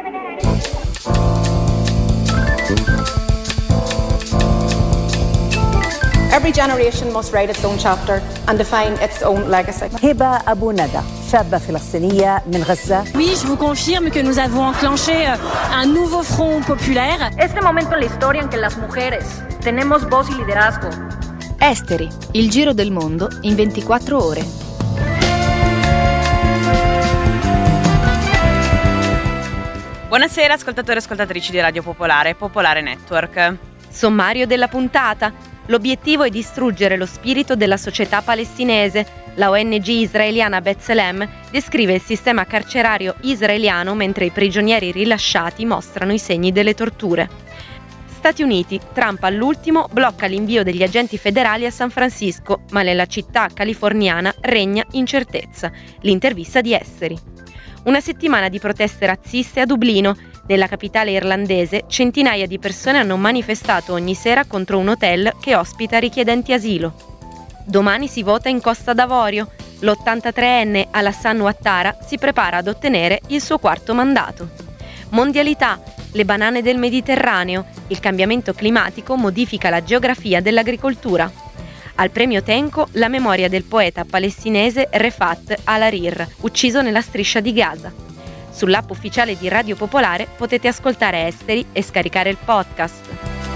Every generation must write its own chapter and define its own legacy. هبة أبو ندى شابة فلسطينية من غزة. Oui, je vous confirme que nous avons enclenché un nouveau front populaire. Este momento en la historia en que las mujeres tenemos voz y liderazgo. Esteri, il giro del mondo in 24 ore. Buonasera ascoltatori e ascoltatrici di Radio Popolare, Popolare Network. Sommario della puntata. L'obiettivo è distruggere lo spirito della società palestinese. La ONG israeliana B'Tselem descrive il sistema carcerario israeliano mentre i prigionieri rilasciati mostrano i segni delle torture. Stati Uniti, Trump all'ultimo blocca l'invio degli agenti federali a San Francisco, ma nella città californiana regna incertezza. L'intervista di Esteri. Una settimana di proteste razziste a Dublino. Nella capitale irlandese, centinaia di persone hanno manifestato ogni sera contro un hotel che ospita richiedenti asilo. Domani si vota in Costa d'Avorio. L'83enne Alassane Ouattara si prepara ad ottenere il suo quarto mandato. Mondialità, le banane del Mediterraneo. Il cambiamento climatico modifica la geografia dell'agricoltura. Al premio Tenco, la memoria del poeta palestinese Refat al-Hariri, ucciso nella striscia di Gaza. Sull'app ufficiale di Radio Popolare potete ascoltare Esteri e scaricare il podcast.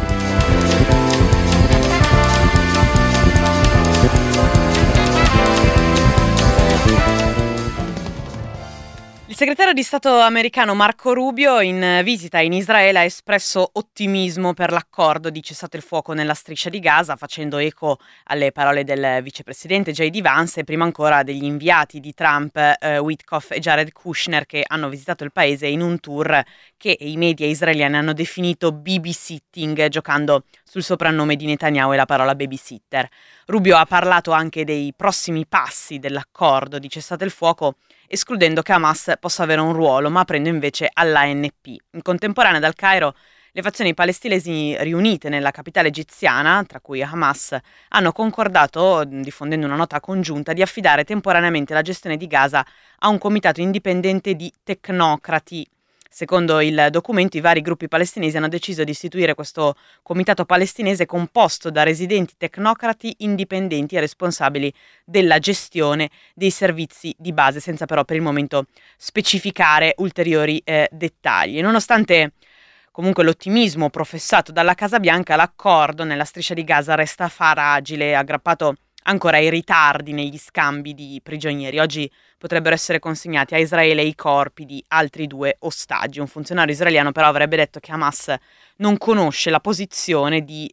Il segretario di Stato americano Marco Rubio, in visita in Israele, ha espresso ottimismo per l'accordo di cessato il fuoco nella striscia di Gaza, facendo eco alle parole del vicepresidente J.D. Vance e prima ancora degli inviati di Trump, Witkoff e Jared Kushner, che hanno visitato il paese in un tour che i media israeliani hanno definito babysitting, giocando sul soprannome di Netanyahu e la parola babysitter. Rubio ha parlato anche dei prossimi passi dell'accordo di cessate il fuoco, escludendo che Hamas possa avere un ruolo, ma aprendo invece all'ANP. In contemporanea dal Cairo, le fazioni palestinesi riunite nella capitale egiziana, tra cui Hamas, hanno concordato, diffondendo una nota congiunta, di affidare temporaneamente la gestione di Gaza a un comitato indipendente di tecnocrati. Secondo il documento, i vari gruppi palestinesi hanno deciso di istituire questo comitato palestinese composto da residenti tecnocrati indipendenti e responsabili della gestione dei servizi di base, senza però per il momento specificare ulteriori dettagli. Nonostante comunque l'ottimismo professato dalla Casa Bianca, l'accordo nella striscia di Gaza resta fragile, aggrappato ancora ai ritardi negli scambi di prigionieri. Oggi potrebbero essere consegnati a Israele i corpi di altri 2 ostaggi. Un funzionario israeliano però avrebbe detto che Hamas non conosce la posizione di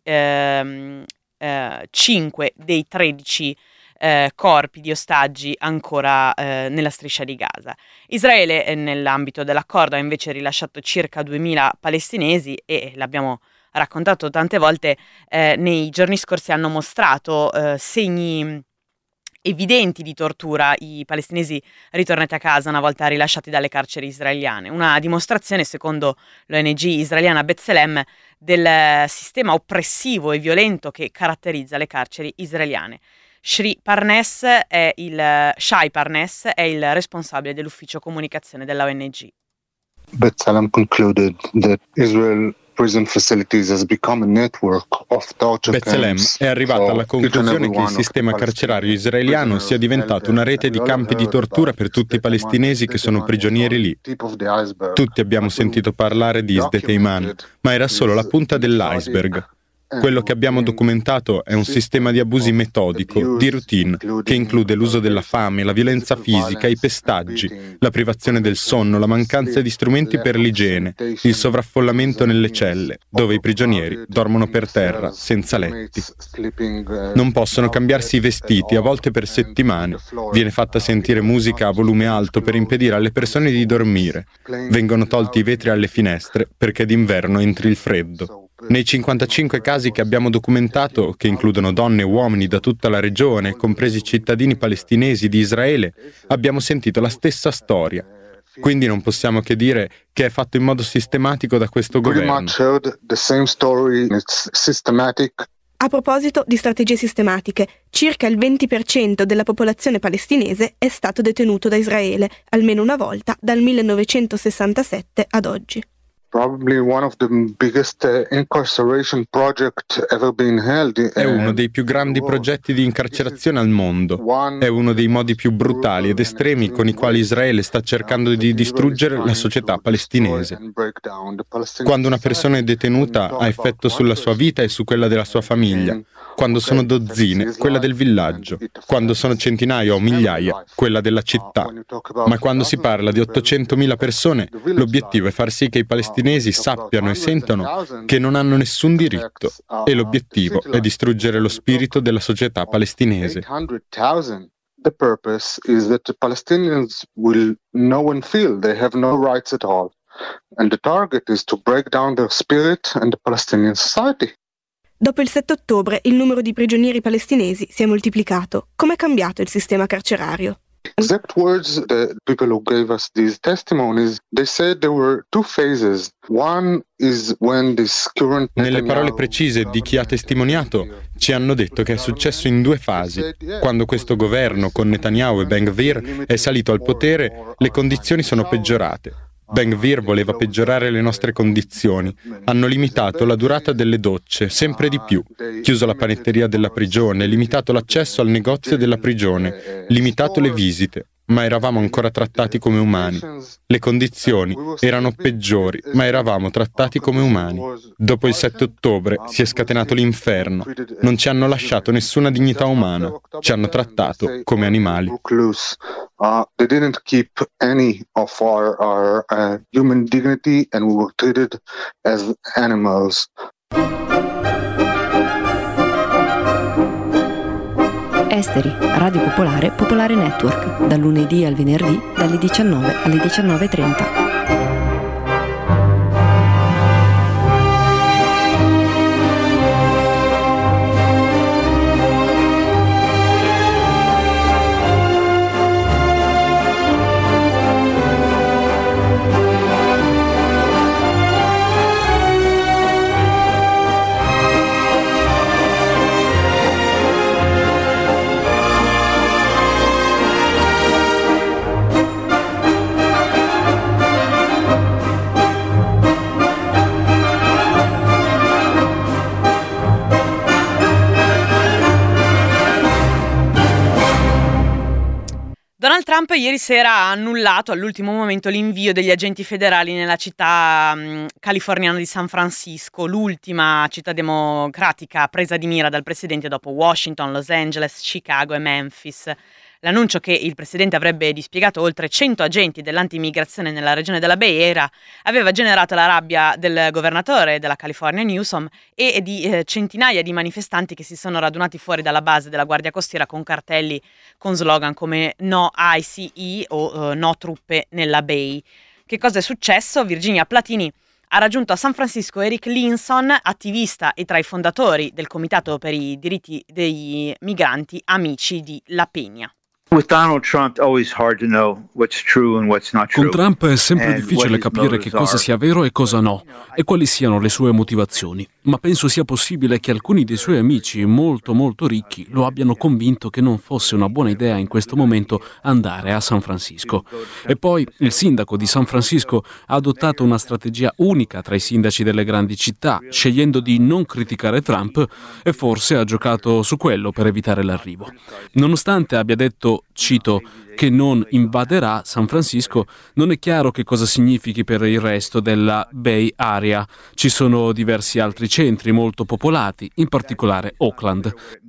5 dei 13 corpi di ostaggi ancora nella striscia di Gaza. Israele nell'ambito dell'accordo ha invece rilasciato circa 2000 palestinesi e l'abbiamo raccontato tante volte, nei giorni scorsi hanno mostrato segni evidenti di tortura i palestinesi ritornati a casa una volta rilasciati dalle carceri israeliane. Una dimostrazione, secondo l'ONG israeliana B'Tselem, del sistema oppressivo e violento che caratterizza le carceri israeliane. Shai Parnes è il responsabile dell'ufficio comunicazione della ONG. B'Tselem concluded that Israel prison facilities has become a network of torture B'Tselem è arrivata alla conclusione che il sistema carcerario israeliano sia diventato una rete di campi di tortura per tutti i palestinesi che sono prigionieri lì. Tutti abbiamo sentito parlare di Sde Teiman, ma era solo la punta dell'iceberg. Quello che abbiamo documentato è un sistema di abusi metodico, di routine, che include l'uso della fame, la violenza fisica, i pestaggi, la privazione del sonno, la mancanza di strumenti per l'igiene, il sovraffollamento nelle celle, dove i prigionieri dormono per terra, senza letti. Non possono cambiarsi i vestiti, a volte per settimane. Viene fatta sentire musica a volume alto per impedire alle persone di dormire. Vengono tolti i vetri alle finestre perché d'inverno entri il freddo. Nei 55 casi che abbiamo documentato, che includono donne e uomini da tutta la regione, compresi cittadini palestinesi di Israele, abbiamo sentito la stessa storia. Quindi non possiamo che dire che è fatto in modo sistematico da questo governo. A proposito di strategie sistematiche, circa il 20% della popolazione palestinese è stato detenuto da Israele, almeno una volta dal 1967 ad oggi. Probably one of the biggest incarceration project ever been held. È uno dei più grandi progetti di incarcerazione al mondo. È uno dei modi più brutali ed estremi con i quali Israele sta cercando di distruggere la società palestinese. Quando una persona è detenuta ha effetto sulla sua vita e su quella della sua famiglia. Quando sono dozzine, quella del villaggio. Quando sono centinaia o migliaia, quella della città. Ma quando si parla di 800.000 persone, l'obiettivo è far sì che i palestinesi sappiano e sentano che non hanno nessun diritto e l'obiettivo è distruggere lo spirito della società palestinese. The purpose is that the Palestinians will know and feel they have no rights at all. And the target is to break down their spirit and the Palestinian society. Dopo il 7 ottobre il numero di prigionieri palestinesi si è moltiplicato. Com'è cambiato il sistema carcerario? Exact words, the people who gave us these testimonies, they said there were two phases. One is when this current Nelle parole precise di chi ha testimoniato, ci hanno detto che è successo in due fasi. Quando questo governo con Netanyahu e Ben Gvir è salito al potere, le condizioni sono peggiorate. Ben Gvir voleva peggiorare le nostre condizioni. Hanno limitato la durata delle docce, sempre di più. Chiuso la panetteria della prigione, limitato l'accesso al negozio della prigione, limitato le visite. Ma eravamo ancora trattati come umani. Le condizioni erano peggiori, ma eravamo trattati come umani. Dopo il 7 ottobre si è scatenato l'inferno. Non ci hanno lasciato nessuna dignità umana. Ci hanno trattato come animali. They didn't keep any of our human dignity and we were treated as animals. Esteri, Radio Popolare, Popolare Network, dal lunedì al venerdì, dalle 19 alle 19:30. Donald Trump ieri sera ha annullato all'ultimo momento l'invio degli agenti federali nella città californiana di San Francisco, l'ultima città democratica presa di mira dal presidente dopo Washington, Los Angeles, Chicago e Memphis. L'annuncio che il presidente avrebbe dispiegato oltre 100 agenti dell'anti-immigrazione nella regione della Bay Area aveva generato la rabbia del governatore della California Newsom e di centinaia di manifestanti che si sono radunati fuori dalla base della Guardia Costiera con cartelli con slogan come No ICE o No truppe nella Bay. Che cosa è successo? Virginia Platini ha raggiunto a San Francisco Eric Linson, attivista e tra i fondatori del Comitato per i diritti dei migranti Amici di La Peña. Con Trump è sempre difficile capire che cosa sia vero e cosa no, e quali siano le sue motivazioni. Ma penso sia possibile che alcuni dei suoi amici molto ricchi lo abbiano convinto che non fosse una buona idea in questo momento andare a San Francisco. E poi il sindaco di San Francisco ha adottato una strategia unica tra i sindaci delle grandi città, scegliendo di non criticare Trump e forse ha giocato su quello per evitare l'arrivo. Nonostante abbia detto, cito, che non invaderà San Francisco, non è chiaro che cosa significhi per il resto della Bay Area. Ci sono diversi altri centri molto popolati, in particolare Oakland.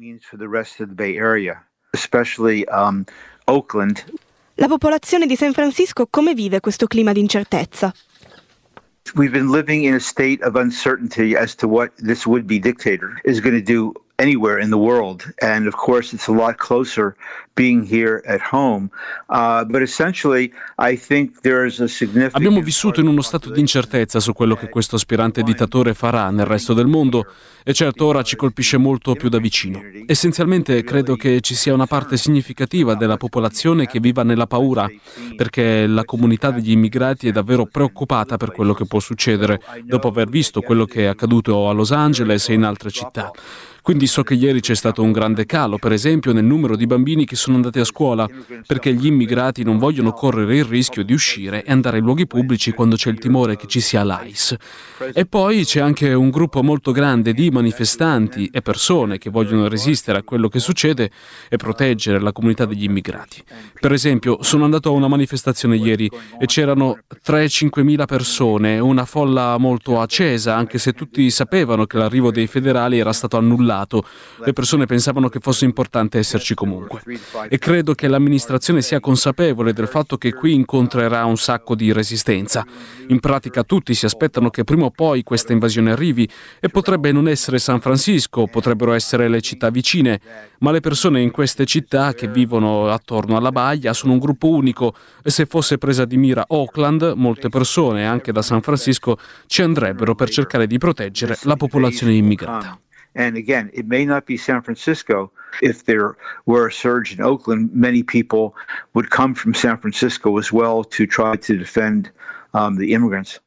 La popolazione di San Francisco come vive questo clima di incertezza? We've been living in a state of uncertainty as to what this would-be dictator is going to do anywhere in the world, and of course it's a lot closer being here at home, but essentially I think there is a significant... Abbiamo vissuto in uno stato di incertezza su quello che questo aspirante dittatore farà nel resto del mondo e certo ora ci colpisce molto più da vicino. Essenzialmente credo che ci sia una parte significativa della popolazione che viva nella paura, perché la comunità degli immigrati è davvero preoccupata per quello che può succedere dopo aver visto quello che è accaduto a Los Angeles e in altre città. Quindi so che ieri c'è stato un grande calo, per esempio, nel numero di bambini che sono andati a scuola, perché gli immigrati non vogliono correre il rischio di uscire e andare ai luoghi pubblici quando c'è il timore che ci sia l'ICE. E poi c'è anche un gruppo molto grande di manifestanti e persone che vogliono resistere a quello che succede e proteggere la comunità degli immigrati. Per esempio, sono andato a una manifestazione ieri e c'erano 3-5 mila persone, una folla molto accesa, anche se tutti sapevano che l'arrivo dei federali era stato annullato. Le persone pensavano che fosse importante esserci comunque. E credo che l'amministrazione sia consapevole del fatto che qui incontrerà un sacco di resistenza. In pratica tutti si aspettano che prima o poi questa invasione arrivi e potrebbe non essere San Francisco, potrebbero essere le città vicine, ma le persone in queste città che vivono attorno alla baia sono un gruppo unico e se fosse presa di mira Oakland, molte persone, anche da San Francisco, ci andrebbero per cercare di proteggere la popolazione immigrata. And again, it may not be San Francisco. If there were a surge in Oakland, many people would come from San Francisco as well to try to defend the immigrants.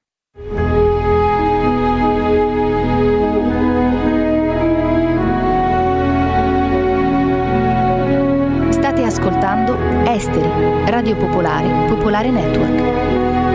State ascoltando Esteri, Radio Popolare, Popolare Network.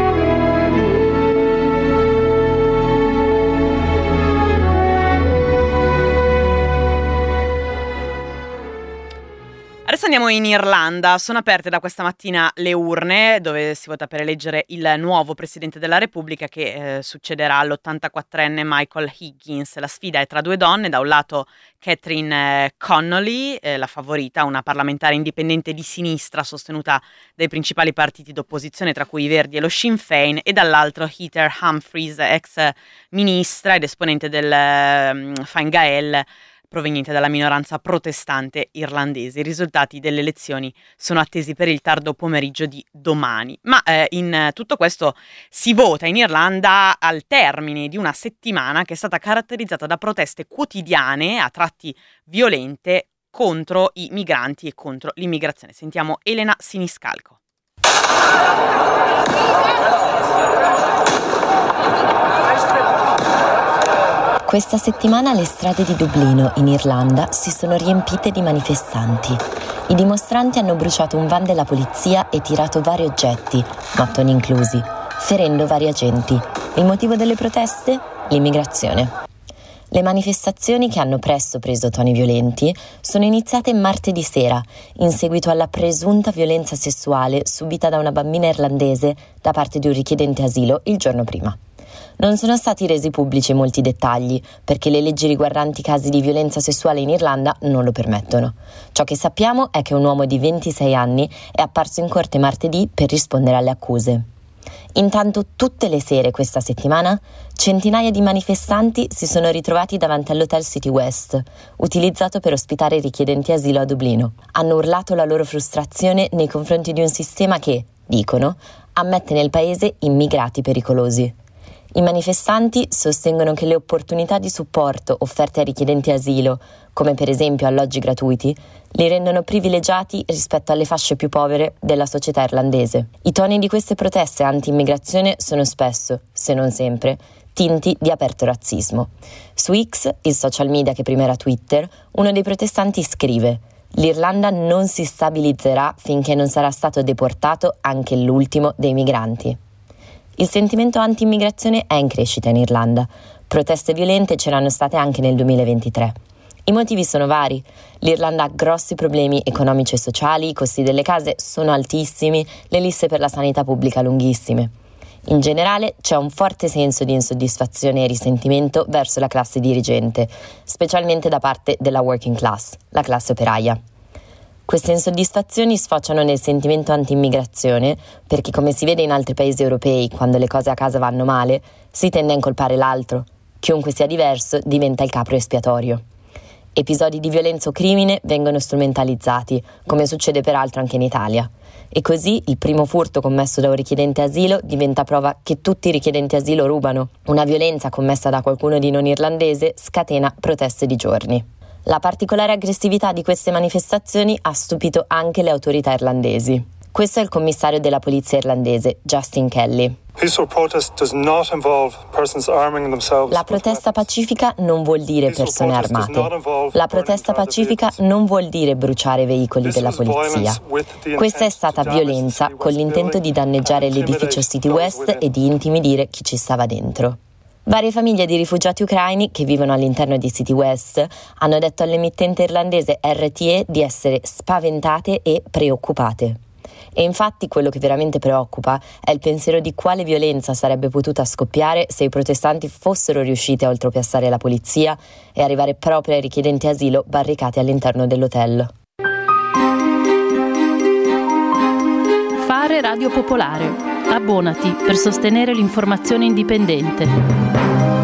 Adesso andiamo in Irlanda. Sono aperte da questa mattina le urne dove si vota per eleggere il nuovo presidente della Repubblica che succederà all'84enne Michael Higgins. La sfida è tra due donne, da un lato Catherine Connolly, la favorita, una parlamentare indipendente di sinistra sostenuta dai principali partiti d'opposizione tra cui i Verdi e lo Sinn Féin, e dall'altro Heather Humphreys, ex ministra ed esponente del Fine Gael, proveniente dalla minoranza protestante irlandese. I risultati delle elezioni sono attesi per il tardo pomeriggio di domani. Ma in tutto questo si vota in Irlanda al termine di una settimana che è stata caratterizzata da proteste quotidiane, a tratti violente, contro i migranti e contro l'immigrazione. Sentiamo Elena Siniscalco. Questa settimana le strade di Dublino, in Irlanda, si sono riempite di manifestanti. I dimostranti hanno bruciato un van della polizia e tirato vari oggetti, mattoni inclusi, ferendo vari agenti. Il motivo delle proteste? L'immigrazione. Le manifestazioni, che hanno presto preso toni violenti, sono iniziate martedì sera, in seguito alla presunta violenza sessuale subita da una bambina irlandese da parte di un richiedente asilo il giorno prima. Non sono stati resi pubblici molti dettagli, perché le leggi riguardanti casi di violenza sessuale in Irlanda non lo permettono. Ciò che sappiamo è che un uomo di 26 anni è apparso in corte martedì per rispondere alle accuse. Intanto, tutte le sere questa settimana, centinaia di manifestanti si sono ritrovati davanti all'hotel City West, utilizzato per ospitare i richiedenti asilo a Dublino. Hanno urlato la loro frustrazione nei confronti di un sistema che, dicono, ammette nel paese immigrati pericolosi. I manifestanti sostengono che le opportunità di supporto offerte ai richiedenti asilo, come per esempio alloggi gratuiti, li rendono privilegiati rispetto alle fasce più povere della società irlandese. I toni di queste proteste anti-immigrazione sono spesso, se non sempre, tinti di aperto razzismo. Su X, il social media che prima era Twitter, uno dei protestanti scrive: «L'Irlanda non si stabilizzerà finché non sarà stato deportato anche l'ultimo dei migranti». Il sentimento anti-immigrazione è in crescita in Irlanda. Proteste violente c'erano state anche nel 2023. I motivi sono vari. L'Irlanda ha grossi problemi economici e sociali, i costi delle case sono altissimi, le liste per la sanità pubblica lunghissime. In generale c'è un forte senso di insoddisfazione e risentimento verso la classe dirigente, specialmente da parte della working class, la classe operaia. Queste insoddisfazioni sfociano nel sentimento anti-immigrazione perché, come si vede in altri paesi europei, quando le cose a casa vanno male, si tende a incolpare l'altro. Chiunque sia diverso diventa il capro espiatorio. Episodi di violenza o crimine vengono strumentalizzati, come succede peraltro anche in Italia. E così il primo furto commesso da un richiedente asilo diventa prova che tutti i richiedenti asilo rubano. Una violenza commessa da qualcuno di non irlandese scatena proteste di giorni. La particolare aggressività di queste manifestazioni ha stupito anche le autorità irlandesi. Questo è il commissario della polizia irlandese, Justin Kelly. La protesta pacifica non vuol dire persone armate. La protesta pacifica non vuol dire bruciare veicoli della polizia. Questa è stata violenza con l'intento di danneggiare l'edificio City West e di intimidire chi ci stava dentro. Varie famiglie di rifugiati ucraini che vivono all'interno di City West hanno detto all'emittente irlandese RTE di essere spaventate e preoccupate. E infatti quello che veramente preoccupa è il pensiero di quale violenza sarebbe potuta scoppiare se i protestanti fossero riusciti a oltrepassare la polizia e arrivare proprio ai richiedenti asilo barricati all'interno dell'hotel. Fare Radio Popolare. Abbonati per sostenere l'informazione indipendente.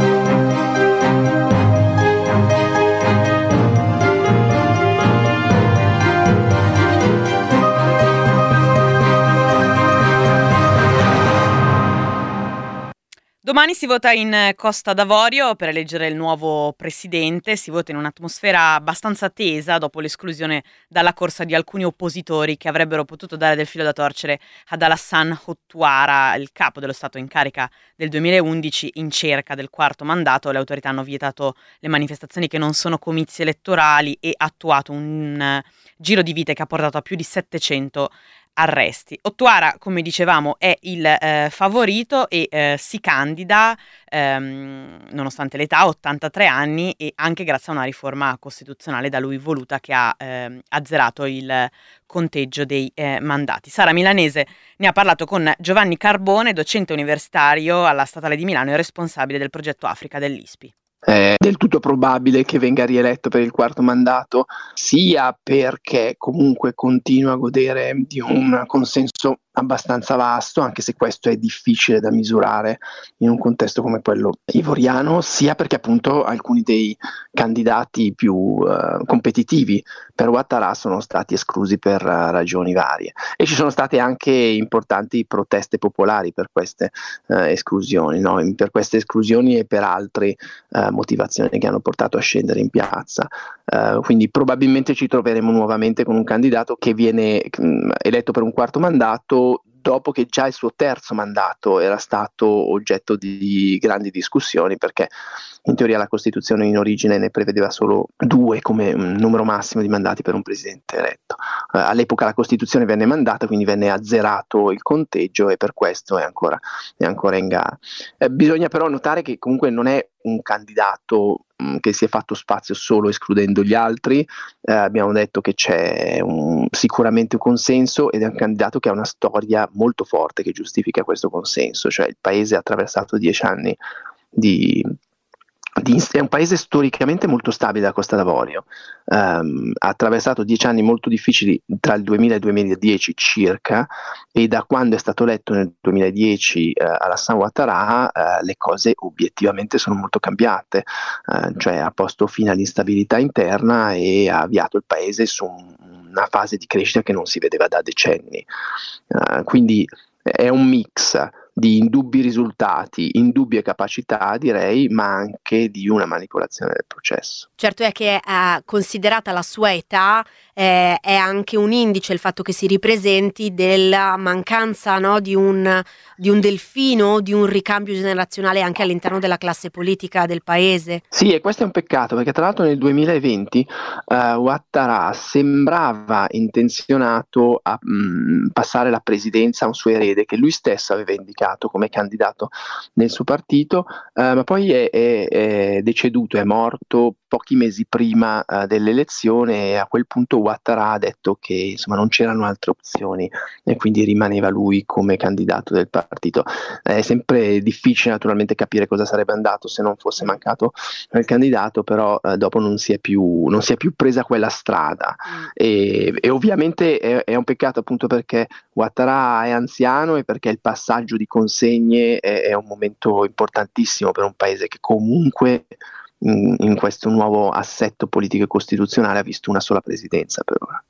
Domani si vota in Costa d'Avorio per eleggere il nuovo presidente, si vota in un'atmosfera abbastanza tesa dopo l'esclusione dalla corsa di alcuni oppositori che avrebbero potuto dare del filo da torcere ad Alassane Ouattara, il capo dello Stato in carica del 2011 in cerca del quarto mandato. Le autorità hanno vietato le manifestazioni che non sono comizi elettorali e attuato un giro di vite che ha portato a più di 700 arresti. Ouattara, come dicevamo, è il favorito e si candida nonostante l'età, 83 anni, e anche grazie a una riforma costituzionale da lui voluta che ha azzerato il conteggio dei mandati. Sara Milanese ne ha parlato con Giovanni Carbone, docente universitario alla Statale di Milano e responsabile del progetto Africa dell'ISPI. È del tutto probabile che venga rieletto per il quarto mandato, sia perché comunque continua a godere di un consenso abbastanza vasto, anche se questo è difficile da misurare in un contesto come quello ivoriano, sia perché appunto alcuni dei candidati più competitivi per Ouattara sono stati esclusi per ragioni varie, e ci sono state anche importanti proteste popolari per queste esclusioni, no? Per queste esclusioni e per altre motivazioni che hanno portato a scendere in piazza. Quindi probabilmente ci troveremo nuovamente con un candidato che viene eletto per un quarto mandato dopo che già il suo terzo mandato era stato oggetto di grandi discussioni, perché in teoria la Costituzione in origine ne prevedeva solo 2 come numero massimo di mandati per un presidente eletto. All'epoca la Costituzione venne emendata, quindi venne azzerato il conteggio e per questo è ancora in gara. Bisogna però notare che comunque non è un candidato che si è fatto spazio solo escludendo gli altri. Abbiamo detto che c'è sicuramente un consenso ed è un candidato che ha una storia molto forte che giustifica questo consenso, cioè il paese ha attraversato 10 anni è un paese storicamente molto stabile, la Costa d'Avorio, ha attraversato 10 anni molto difficili tra il 2000 e il 2010 circa, e da quando è stato eletto nel 2010 Alassane Ouattara le cose obiettivamente sono molto cambiate, cioè ha posto fine all'instabilità interna e ha avviato il paese su una fase di crescita che non si vedeva da decenni, quindi è un mix di indubbi risultati, indubbie capacità direi, ma anche di una manipolazione del processo. Certo è che considerata la sua età è anche un indice il fatto che si ripresenti della mancanza, no, di un delfino, di un ricambio generazionale anche all'interno della classe politica del paese. Sì, e questo è un peccato, perché tra l'altro nel 2020 Ouattara sembrava intenzionato a passare la presidenza a un suo erede che lui stesso aveva indicato come candidato nel suo partito, ma poi è deceduto, è morto pochi mesi prima dell'elezione, e a quel punto Ouattara ha detto che insomma non c'erano altre opzioni e quindi rimaneva lui come candidato del partito. È sempre difficile naturalmente capire cosa sarebbe andato se non fosse mancato il candidato, però dopo non si è più presa quella strada, e ovviamente è un peccato appunto perché Ouattara è anziano e perché il passaggio di consegne è un momento importantissimo per un paese che comunque in questo nuovo assetto politico e costituzionale ha visto una sola presidenza per ora.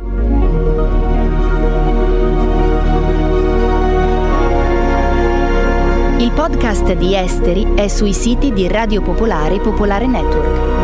Il podcast di Esteri è sui siti di Radio Popolare e Popolare Network.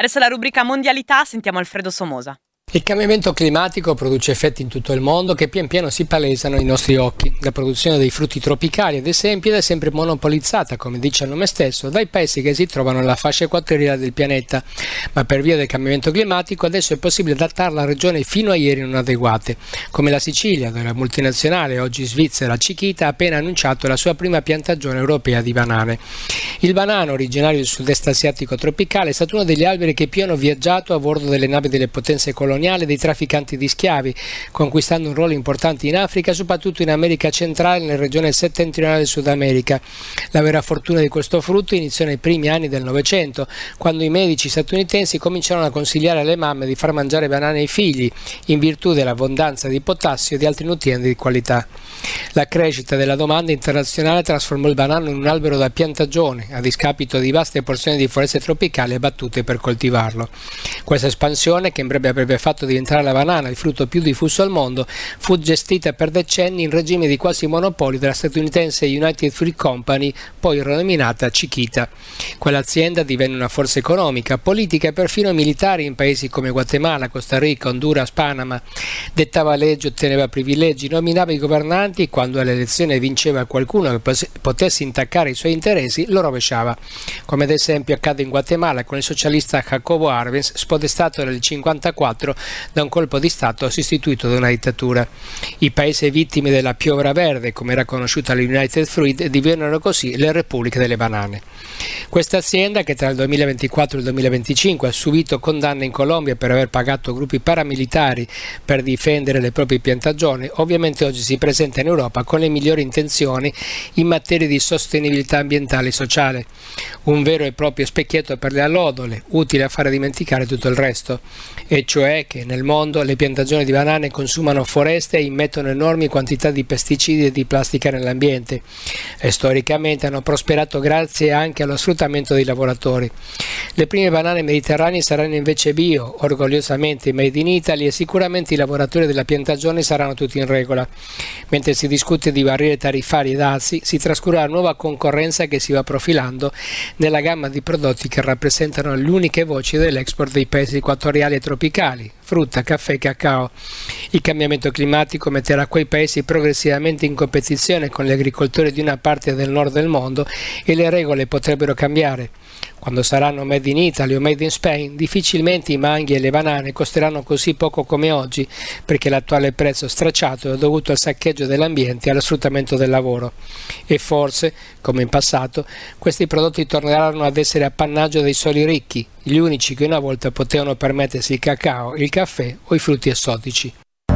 Adesso la rubrica Mondialità, sentiamo Alfredo Somosa. Il cambiamento climatico produce effetti in tutto il mondo che pian piano si palesano ai nostri occhi. La produzione dei frutti tropicali, ad esempio, è sempre monopolizzata, come dice il nome stesso, dai paesi che si trovano nella fascia equatoriale del pianeta. Ma per via del cambiamento climatico adesso è possibile adattarla a regioni fino a ieri non adeguate, come la Sicilia, dove la multinazionale, oggi svizzera Chiquita, ha appena annunciato la sua prima piantagione europea di banane. Il banano, originario del sud-est asiatico tropicale, è stato uno degli alberi che più hanno viaggiato a bordo delle navi delle potenze coloniali dei trafficanti di schiavi, conquistando un ruolo importante in Africa, soprattutto in America centrale e nella regione settentrionale del Sud America. La vera fortuna di questo frutto iniziò nei primi anni del Novecento, quando i medici statunitensi cominciarono a consigliare alle mamme di far mangiare banane ai figli, in virtù dell'abbondanza di potassio e di altri nutrienti di qualità. La crescita della domanda internazionale trasformò il banano in un albero da piantagione, a discapito di vaste porzioni di foreste tropicali abbattute per coltivarlo. Questa espansione, che in breve avrebbe fatto diventare la banana il frutto più diffuso al mondo, fu gestita per decenni in regime di quasi monopolio dalla statunitense United Fruit Company, poi rinominata Chiquita. Quell'azienda divenne una forza economica, politica e perfino militare in paesi come Guatemala, Costa Rica, Honduras, Panama. Dettava leggi, otteneva privilegi, nominava i governanti e quando alle elezioni vinceva qualcuno che potesse intaccare i suoi interessi lo rovesciava, come ad esempio accade in Guatemala con il socialista Jacobo Arbenz, spodestato nel 1954 da un colpo di Stato sostituito da una dittatura. I paesi vittime della piovra verde, come era conosciuta l'United Fruit, divennero così le repubbliche delle banane. Questa azienda, che tra il 2024 e il 2025 ha subito condanne in Colombia per aver pagato gruppi paramilitari per difendere le proprie piantagioni, ovviamente oggi si presenta in Europa con le migliori intenzioni in materia di sostenibilità ambientale e sociale. Un vero e proprio specchietto per le allodole, utile a fare dimenticare tutto il resto, e cioè che nel mondo le piantagioni di banane consumano foreste e immettono enormi quantità di pesticidi e di plastica nell'ambiente e storicamente hanno prosperato grazie anche allo sfruttamento dei lavoratori. Le prime banane mediterranee saranno invece bio, orgogliosamente made in Italy, e sicuramente i lavoratori della piantagione saranno tutti in regola. Mentre si discute di barriere tariffarie e dazi, si trascurerà nuova concorrenza che si va profilando nella gamma di prodotti che rappresentano le uniche voci dell'export dei paesi equatoriali e tropicali: frutta, caffè e cacao. Il cambiamento climatico metterà quei paesi progressivamente in competizione con gli agricoltori di una parte del nord del mondo e le regole potrebbero cambiare. Quando saranno made in Italy o made in Spain, difficilmente i manghi e le banane costeranno così poco come oggi, perché l'attuale prezzo stracciato è dovuto al saccheggio dell'ambiente e allo sfruttamento del lavoro. E forse, come in passato, questi prodotti torneranno ad essere appannaggio dei soli ricchi, gli unici che una volta potevano permettersi il cacao, il caffè o i frutti esotici.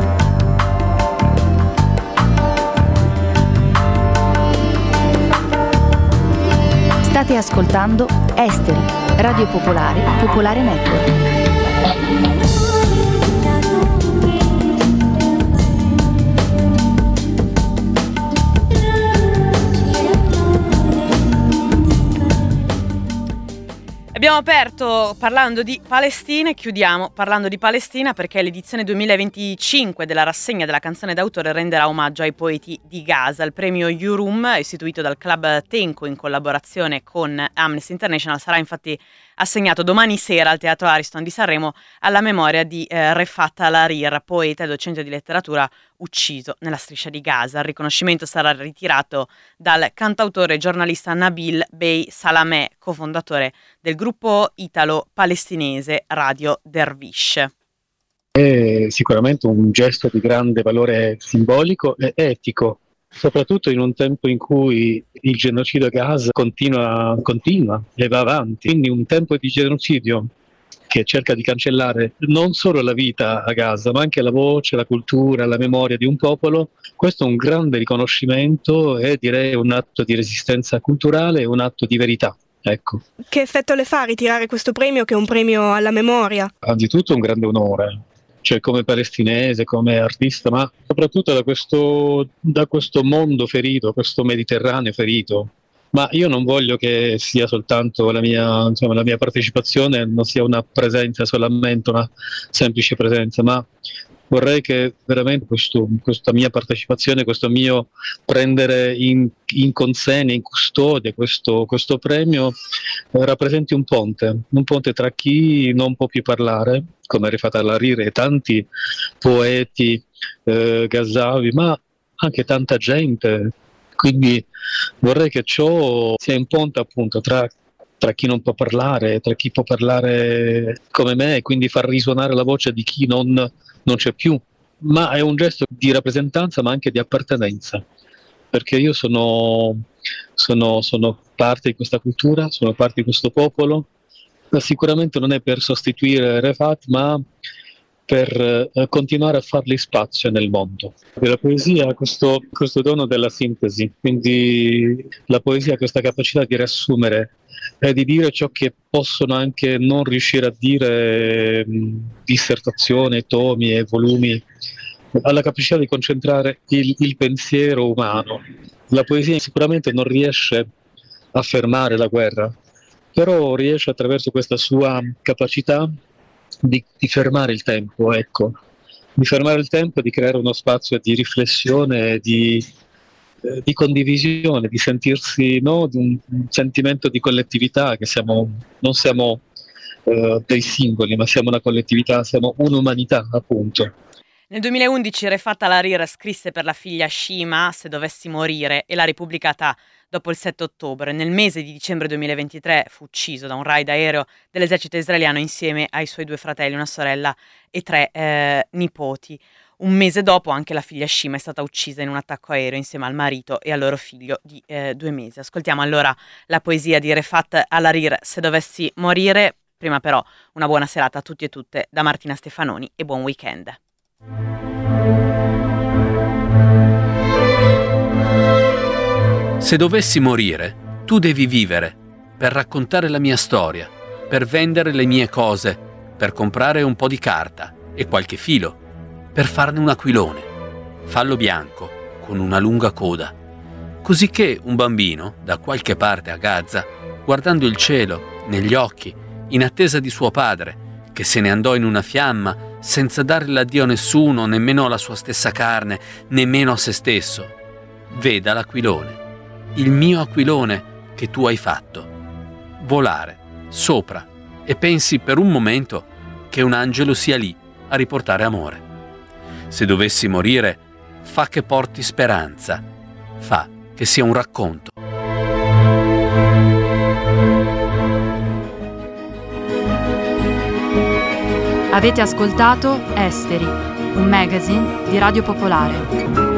State ascoltando Esteri, Radio Popolare, Popolare Network. Abbiamo aperto parlando di Palestina e chiudiamo parlando di Palestina perché l'edizione 2025 della rassegna della canzone d'autore renderà omaggio ai poeti di Gaza. Il premio Yurum, istituito dal Club Tenco in collaborazione con Amnesty International, sarà infatti assegnato domani sera al Teatro Ariston di Sanremo alla memoria di Refat al-Harir, poeta e docente di letteratura ucciso nella striscia di Gaza. Il riconoscimento sarà ritirato dal cantautore e giornalista Nabil Bey Salameh, cofondatore del gruppo italo-palestinese Radio Dervish. È sicuramente un gesto di grande valore simbolico e etico, soprattutto in un tempo in cui il genocidio a Gaza continua e va avanti, quindi un tempo di genocidio che cerca di cancellare non solo la vita a Gaza, ma anche la voce, la cultura, la memoria di un popolo. Questo è un grande riconoscimento e direi un atto di resistenza culturale e un atto di verità. Ecco. Che effetto le fa ritirare questo premio, che è un premio alla memoria? Anzitutto un grande onore, cioè come palestinese, come artista, ma soprattutto da questo mondo ferito, questo Mediterraneo ferito. Ma io non voglio che sia soltanto la mia partecipazione, non sia una presenza solamente, una semplice presenza, ma vorrei che veramente questa mia partecipazione, questo mio prendere in consegna, in custodia questo premio rappresenti un ponte tra chi non può più parlare, come Refaat al-Hariri e tanti poeti Ghazavi, ma anche tanta gente. Quindi vorrei che ciò sia un ponte appunto tra chi non può parlare, tra chi può parlare come me, e quindi far risuonare la voce di chi non c'è più. Ma è un gesto di rappresentanza, ma anche di appartenenza, perché io sono parte di questa cultura, sono parte di questo popolo. Sicuramente non è per sostituire Refaat, ma per continuare a fargli spazio nel mondo. La poesia ha questo dono della sintesi, quindi la poesia ha questa capacità di riassumere e di dire ciò che possono anche non riuscire a dire dissertazioni, tomi e volumi. Ha la capacità di concentrare il pensiero umano. La poesia sicuramente non riesce a fermare la guerra, però riesce attraverso questa sua capacità di fermare il tempo, di fermare il tempo e di creare uno spazio di riflessione, di condivisione, di sentirsi, no, di un sentimento di collettività, che non siamo dei singoli, ma siamo una collettività, siamo un'umanità, appunto. Nel 2011 Refaat al-Hariri scrisse per la figlia Shima Se dovessi morire e l'ha ripubblicata dopo il 7 ottobre. Nel mese di dicembre 2023 fu ucciso da un raid aereo dell'esercito israeliano insieme ai suoi 2 fratelli, una sorella e 3 nipoti. Un mese dopo anche la figlia Shima è stata uccisa in un attacco aereo insieme al marito e al loro figlio di 2 mesi. Ascoltiamo allora la poesia di Refaat al-Hariri, Se dovessi morire. Prima però una buona serata a tutti e tutte da Martina Stefanoni e buon weekend. Se dovessi morire, tu devi vivere, per raccontare la mia storia, per vendere le mie cose, per comprare un po' di carta e qualche filo, per farne un aquilone, fallo bianco, con una lunga coda, così che un bambino, da qualche parte a Gaza, guardando il cielo, negli occhi, in attesa di suo padre, che se ne andò in una fiamma, senza dare l'addio a nessuno, nemmeno alla sua stessa carne, nemmeno a se stesso, veda l'aquilone, il mio aquilone che tu hai fatto, volare sopra e pensi per un momento che un angelo sia lì a riportare amore. Se dovessi morire, fa che porti speranza, fa che sia un racconto. Avete ascoltato Esteri, un magazine di Radio Popolare.